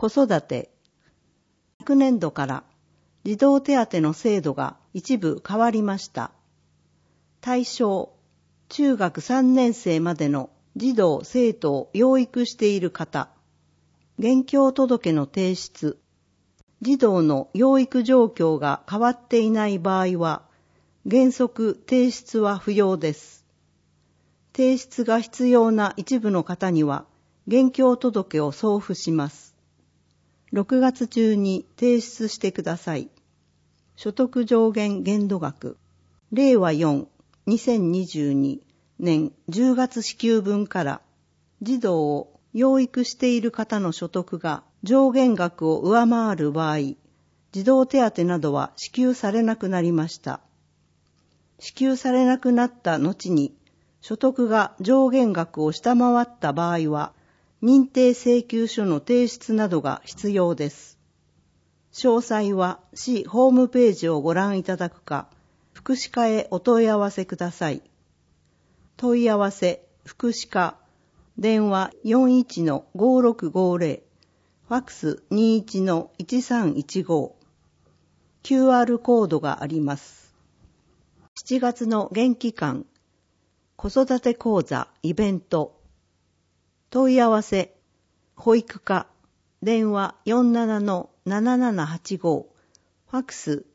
子育て。昨年度から児童手当の制度が一部変わりました。対象、中学3年生までの児童生徒を養育している方、現況届の提出、児童の養育状況が変わっていない場合は、原則提出は不要です。提出が必要な一部の方には、現況届を送付します。6月中に提出してください。所得上限限度額、令和4、2022年10月支給分から児童を養育している方の所得が上限額を上回る場合、児童手当などは支給されなくなりました。支給されなくなった後に所得が上限額を下回った場合は、認定請求書の提出などが必要です。詳細は市ホームページをご覧いただくか、福祉課へお問い合わせください。問い合わせ、福祉課、電話 41-5650、ファックス 21-1315、QR コードがあります。7月の元気館、子育て講座、イベント、問い合わせ、保育課、電話 47-7785、ファックス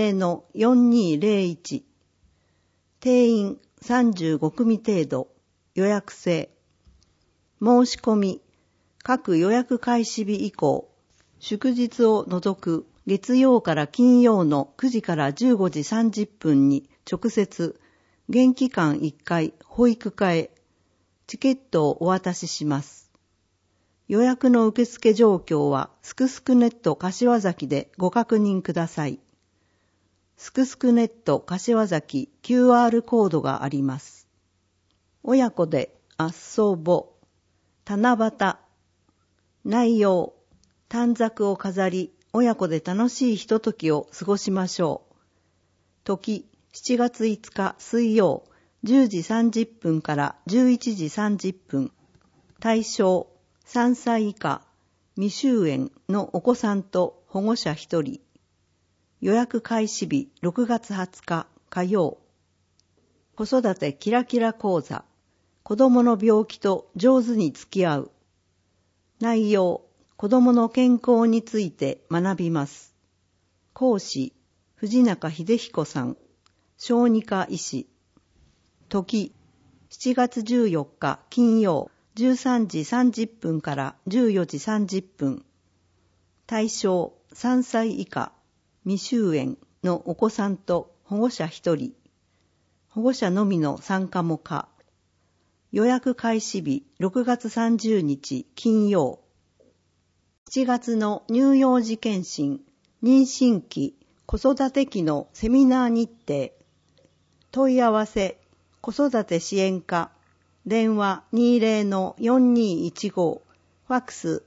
20-4201、定員35組程度、予約制。申し込み、各予約開始日以降、祝日を除く月曜から金曜の9時から15時30分に直接、元気館1階保育課へチケットをお渡しします。予約の受付状況はすくすくネット柏崎でご確認ください。すくすくネット柏崎 QR コードがあります。親子で遊ぼ、七夕、内容、短冊を飾り、親子で楽しいひとときを過ごしましょう。時、7月5日水曜、10時30分から11時30分。対象、3歳以下、未就園のお子さんと保護者1人。予約開始日6月20日火曜。子育てキラキラ講座。子供の病気と上手に付き合う。内容、子供の健康について学びます。講師、藤中秀彦さん。小児科医師。時、7月14日金曜、13時30分から14時30分。対象、3歳以下、未就園のお子さんと保護者1人。保護者のみの参加も可。予約開始日6月30日金曜。7月の乳幼児健診、妊娠期、子育て期のセミナー日程。問い合わせ、子育て支援課、電話 20-4215、ファックス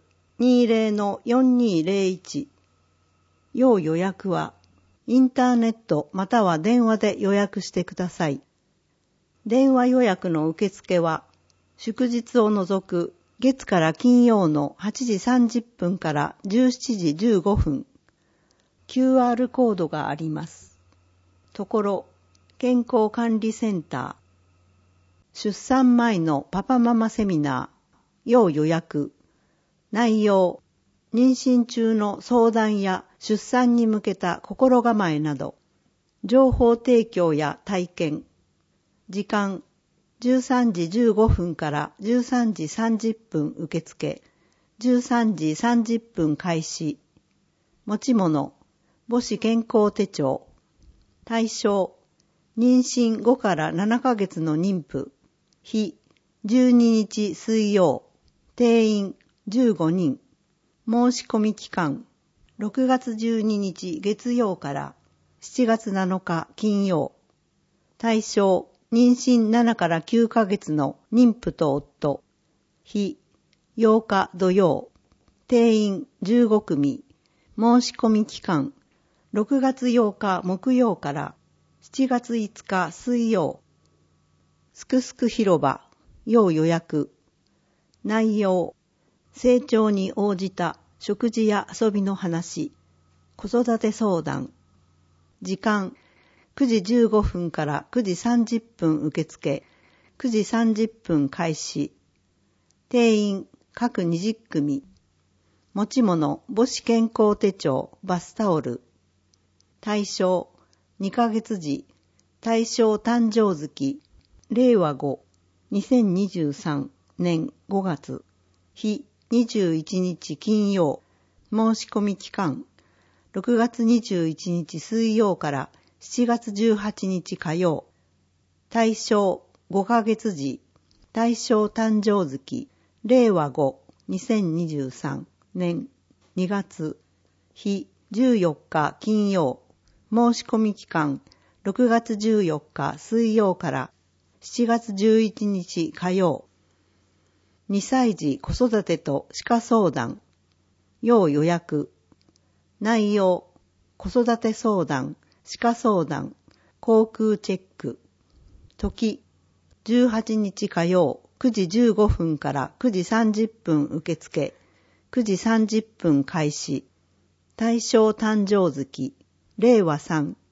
20-4201。要予約は、インターネットまたは電話で予約してください。電話予約の受付は、祝日を除く月から金曜の8時30分から17時15分。QR コードがあります。ところ、健康管理センター。出産前のパパママセミナー。要予約。内容。妊娠中の相談や出産に向けた心構えなど。情報提供や体験。時間。13時15分から13時30分受付。13時30分開始。持ち物。母子健康手帳。対象。妊娠5から7ヶ月の妊婦。日、12日水曜。定員、15人。申し込み期間、6月12日月曜から7月7日金曜。対象、妊娠7から9ヶ月の妊婦と夫。日、8日土曜。定員15組。申し込み期間、6月8日木曜から7月5日水曜。すくすく広場、要予約。内容、成長に応じた食事や遊びの話、子育て相談。時間、9時15分から9時30分受付、9時30分開始。定員、各20組。持ち物、母子健康手帳、バスタオル。対象、2ヶ月時、対象誕生月、令和5、2023年5月、日21日金曜、申し込み期間、6月21日水曜から7月18日火曜、対象5ヶ月時、対象誕生月、令和5、2023年2月、日14日金曜、申し込み期間、6月14日水曜から7月11日火曜。2歳児子育てと歯科相談。要予約。内容。子育て相談、歯科相談、口腔チェック。時。18日火曜9時15分から9時30分受付。9時30分開始。対象誕生月。令和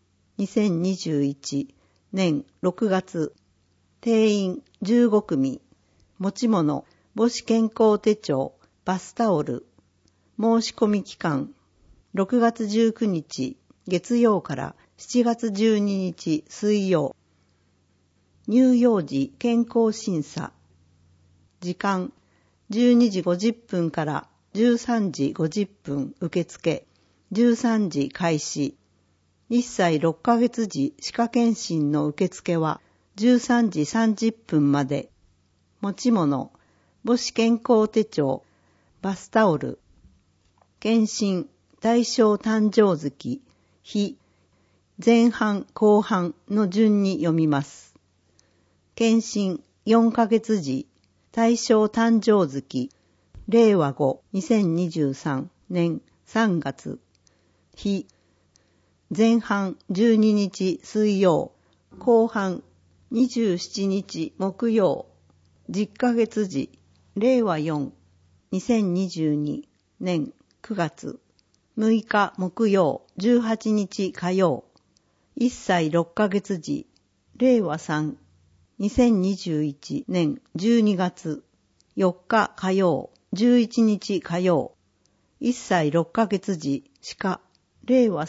3。2021年6月、定員15組、持ち物、母子健康手帳、バスタオル、申し込み期間、6月19日月曜から7月12日水曜、乳幼児健康審査、時間、12時50分から13時50分受付、13時開始、1歳6ヶ月時歯科検診の受付は13時30分まで。持ち物、母子健康手帳、バスタオル。検診、対象誕生月、日、前半後半の順に読みます。検診、4ヶ月時、対象誕生月、令和5、2023年3月、日、前半12日水曜、後半27日木曜、10ヶ月時、令和4、2022年9月、6日木曜、18日火曜、1歳6ヶ月時、令和3、2021年12月、4日火曜、11日火曜、1歳6ヶ月時、歯科、令和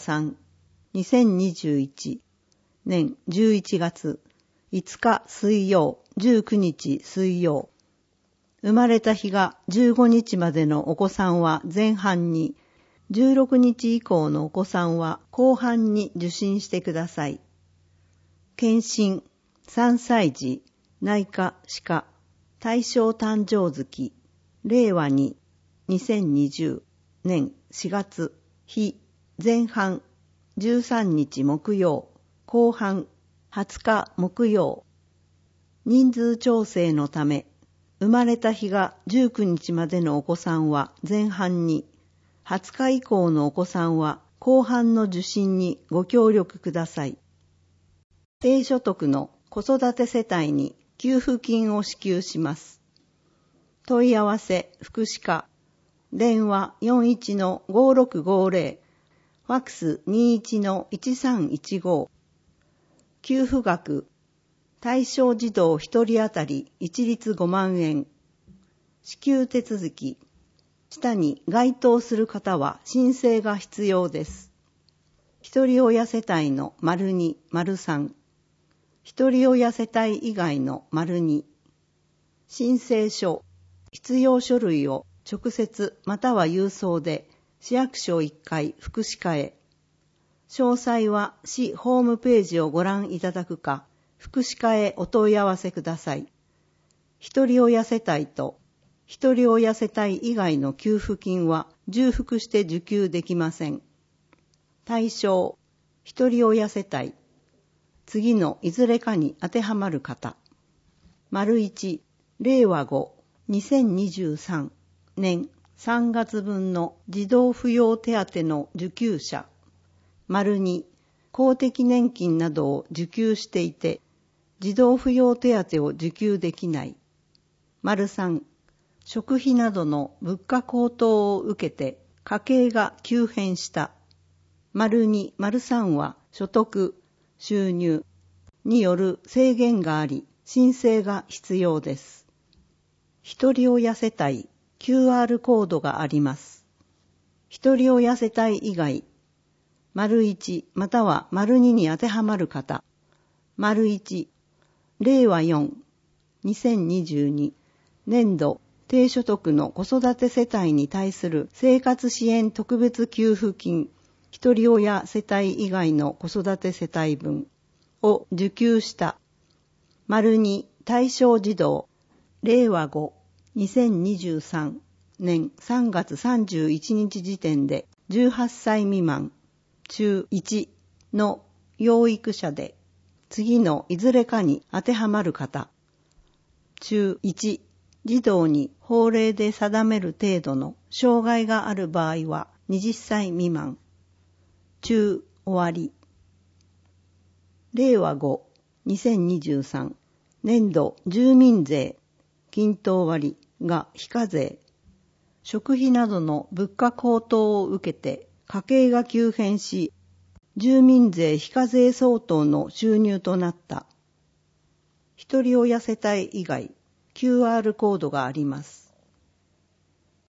3、2021年11月5日水曜、19日水曜。生まれた日が15日までのお子さんは前半に、16日以降のお子さんは後半に受診してください。検診、3歳児、内科歯科、対象誕生月、令和2、2020年4月、日、前半、13日木曜、後半、20日木曜。人数調整のため、生まれた日が19日までのお子さんは前半に、20日以降のお子さんは後半の受診にご協力ください。低所得の子育て世帯に給付金を支給します。問い合わせ福祉課、電話 41-5650、ファックス 21-1315。給付額、対象児童1人当たり一律5万円。支給手続き、下に該当する方は申請が必要です。一人親世帯の ②、3、一人親世帯以外の ②、申請書、必要書類を直接または郵送で市役所1階福祉課へ。詳細は市ホームページをご覧いただくか、福祉課へお問い合わせください。一人親世帯と一人親世帯以外の給付金は重複して受給できません。対象、一人親世帯。次のいずれかに当てはまる方。1、令和5、2023年3月分の児童扶養手当の受給者。2、公的年金などを受給していて、児童扶養手当を受給できない。3、食費などの物価高騰を受けて家計が急変した。2、3は所得、収入による制限があり、申請が必要です。一人親世帯、QR コードがあります。一人親世帯以外、1または2に当てはまる方、1、令和4、2022年度低所得の子育て世帯に対する生活支援特別給付金、一人親世帯以外の子育て世帯分を受給した。2、対象児童、令和5、2023年3月31日時点で18歳未満、中1の養育者で、次のいずれかに当てはまる方、中1、児童に法令で定める程度の障害がある場合は20歳未満、中終わり。令和5、2023年度住民税、均等割が非課税。食費などの物価高騰を受けて家計が急変し、住民税非課税相当の収入となった。一人親世帯以外、QR コードがあります。